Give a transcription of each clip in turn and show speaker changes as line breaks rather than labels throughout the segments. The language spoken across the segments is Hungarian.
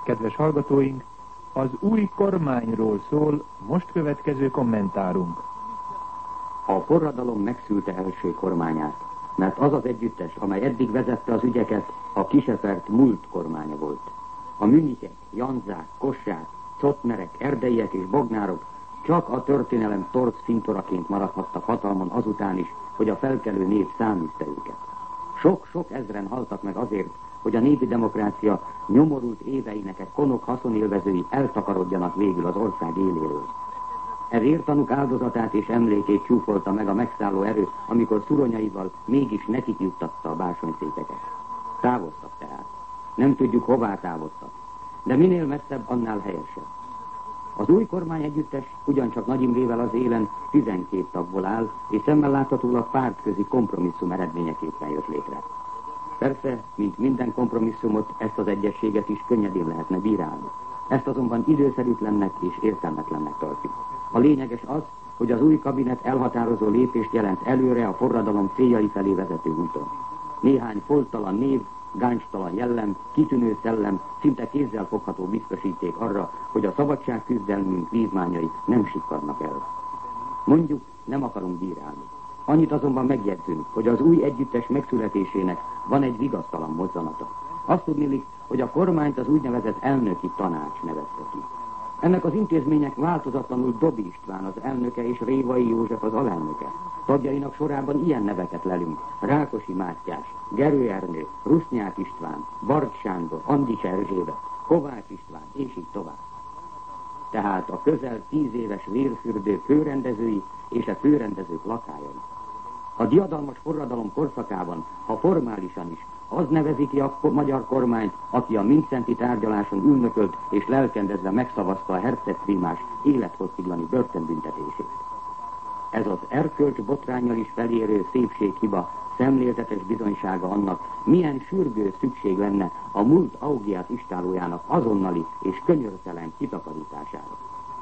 Kedves hallgatóink, az új kormányról szól most következő kommentárunk.
A forradalom megszülte első kormányát, mert az az együttes, amely eddig vezette az ügyeket, a kisefert múlt kormánya volt. A Münchek, Janzák, Kossák, Cotmerek, Erdeiek és Bognárok csak a történelem torz fintoraként maradhattak hatalmon azután is, hogy a felkelő nép száműzte őket. Sok-sok ezren haltak meg azért, hogy a népi demokrácia nyomorult éveinek egy konok haszonélvezői eltakarodjanak végül az ország éléről. E vértanúk áldozatát és emlékét csúfolta meg a megszálló erő, amikor szuronyaival mégis nekik juttatta a bársonyszékeket. Távoztak tehát. Nem tudjuk, hová távoztak. De minél messzebb, annál helyesebb. Az új kormány együttes ugyancsak Nagy Imrével az élen 12 tagból áll, és szemmel láthatólag pártközi kompromisszum eredményeképpen jött létre. Persze, mint minden kompromisszumot, ezt az egyességet is könnyedén lehetne bírálni. Ezt azonban időszerűtlennek és értelmetlennek tartjuk. A lényeges az, hogy az új kabinet elhatározó lépést jelent előre a forradalom céljai felé vezető úton. Néhány folttalan név, gáncstalan jellem, kitűnő szellem, szinte kézzel fogható biztosíték arra, hogy a szabadságküzdelmünk vívmányai nem sikkadnak el. Mondjuk, nem akarunk bírálni. Annyit azonban megjegyzünk, hogy az új együttes megszületésének van egy vigasztalan mozzanata. Azt tudniillik, hogy a kormányt az úgynevezett elnöki tanács nevezte ki. Ennek az intézménynek változatlanul Dobi István az elnöke és Révai József az alelnöke. Tagjainak sorában ilyen neveket lelünk: Rákosi Mátyás, Gerő Ernő, Rusnyák István, Barcs Sándor, Andics Erzsébet, Kovács István, és így tovább. Tehát a közel 10 éves vérfürdő főrendezői és a főrendezők lakályai. A diadalmas forradalom korszakában, ha formálisan is, az nevezi ki a magyar kormányt, aki a Mindszenty tárgyaláson ülnökölt és lelkendezve megszavazta a hercegprímás élethosszíglani börtönbüntetését. Ez az erkölcs botránnyal is felérő szépséghiba szemléltetes bizonysága annak, milyen sürgő szükség lenne a múlt augiát istálójának azonnali és könyörtelen kitakarítására.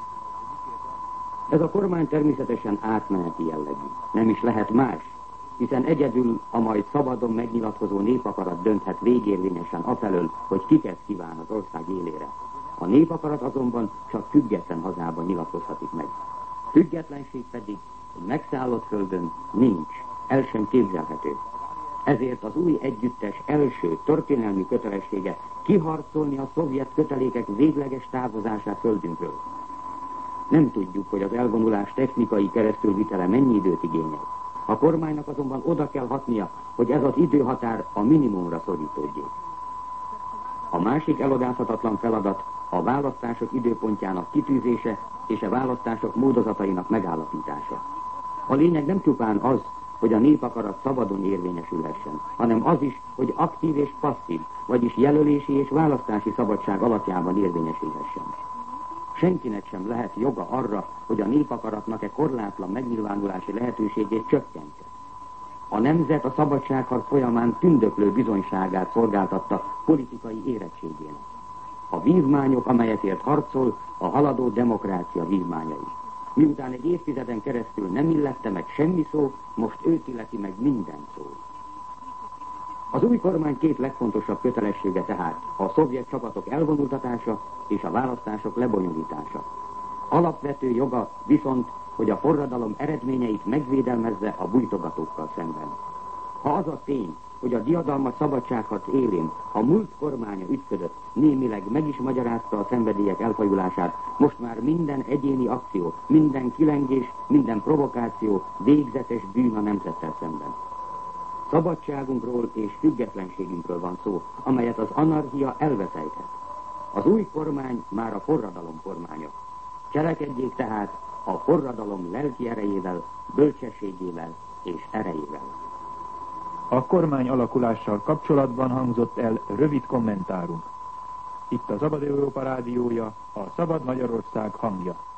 Ez a kormány természetesen átmeneti jellegű, nem is lehet más, hiszen egyedül a majd szabadon megnyilatkozó népakarat dönthet végérvényesen afelől, hogy kiket kíván az ország élére. A népakarat azonban csak független hazában nyilatkozhatik meg. Függetlenség pedig egy megszállott földön nincs, el sem képzelhető. Ezért az új együttes első történelmi kötelessége kiharcolni a szovjet kötelékek végleges távozását földünkről. Nem tudjuk, hogy az elvonulás technikai keresztülvitele mennyi időt igényel. A kormánynak azonban oda kell hatnia, hogy ez az időhatár a minimumra szorítódjék. A másik elodázhatatlan feladat a választások időpontjának kitűzése és a választások módozatainak megállapítása. A lényeg nem csupán az, hogy a népakarat szabadon érvényesülhessen, hanem az is, hogy aktív és passzív, vagyis jelölési és választási szabadság alapjában érvényesülhessen. Senkinek sem lehet joga arra, hogy a népakaratnak korlátlan megnyilvánulási lehetőségét csökkentse. A nemzet a szabadságharc folyamán tündöklő bizonyságát szolgáltatta politikai érettségének. A vívmányok, amelyekért harcol, a haladó demokrácia vívmányai. Miután egy évtizeden keresztül nem illette meg semmi szó, most őt illeti meg minden szó. Az új kormány két legfontosabb kötelessége tehát a szovjet csapatok elvonultatása és a választások lebonyolítása. Alapvető joga viszont, hogy a forradalom eredményeit megvédelmezze a bújtogatókkal szemben. Ha az a tény, hogy a diadalmas szabadságharc élén a múlt kormánya ügyködött, némileg meg is magyarázta a szenvedélyek elfajulását, most már minden egyéni akció, minden kilengés, minden provokáció végzetes bűn a nemzettel szemben. Szabadságunkról és függetlenségünkről van szó, amelyet az anarchia elveszejthet. Az új kormány már a forradalom kormánya. Cselekedjék tehát a forradalom lelki erejével, bölcsességével és erejével.
A kormány alakulással kapcsolatban hangzott el rövid kommentárunk. Itt a Szabad Európa rádiója, a Szabad Magyarország hangja.